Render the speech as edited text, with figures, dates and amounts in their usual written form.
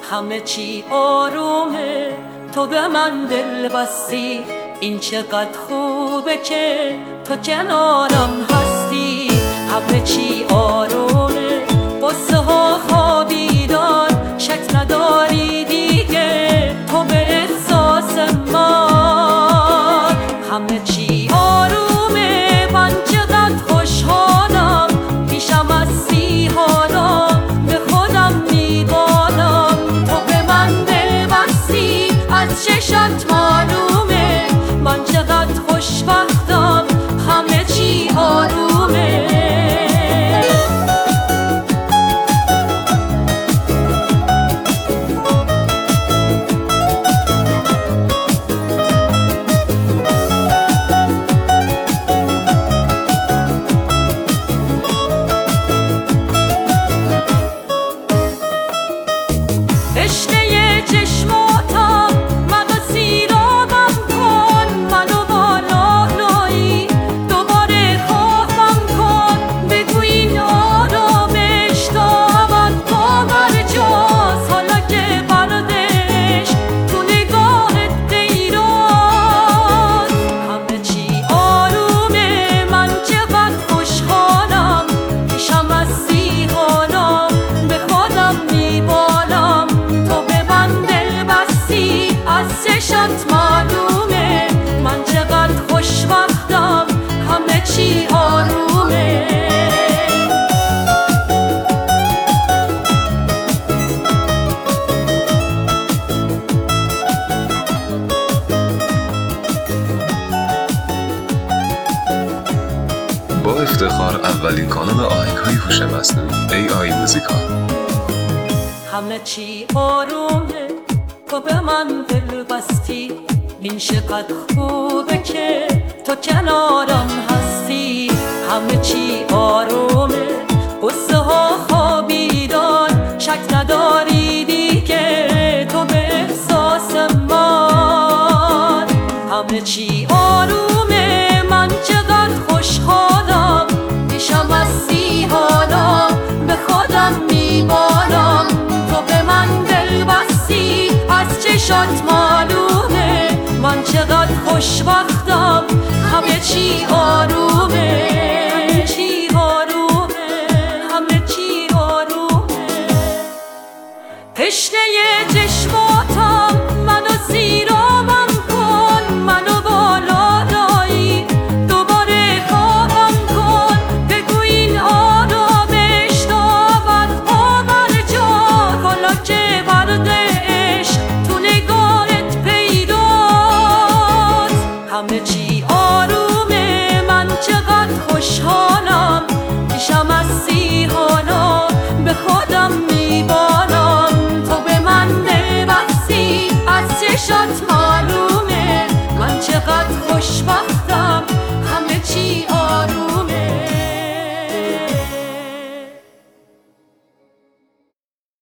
همه چی آرومه، تو به من دل بستی. این چقدر خوبه که تو کنارم هستی. همه چی آرومه، قصه ها خوابیدن، شک نداری دیگه تو به احساس من. همه چی آرومه، من چقدر خوشحالم، پیشم هستی حالا به خودم میبالم. تو به من دل بستی، از چشات معلومه من چقدر خوشبختم. همه چی آرومه. تشنه چشماتم منو سیرابم کن، منو با لالایی دوباره خوابم کن. بگو این آرامش تا ابد باور جاست، حالا که بردش تو نگاهت دیراست. همه چی آرومه، من چقدر خوشحالم، پیشم هستی حالا به خودم میبالم. از چشات معلومه من چقدر خوشبختم. همه چی آرومه. با افتخار اولین کانال آهنگ‌های هوش مصنوعی AI موزیکال. همه چی آرومه، تو به من دل بستی. این چقدر خوبه که تو کنارم هستی. همه چی آرومه، قصه ها خوابیدن، شک نداری دیگه تو به احساس من. همه چی آرومه، من چقدر خوشحالم، پیشم هستی حالا به خودم میبالم. تو به من دل بستی، از چشات معلومه من چقدر خوشبختم. همه چی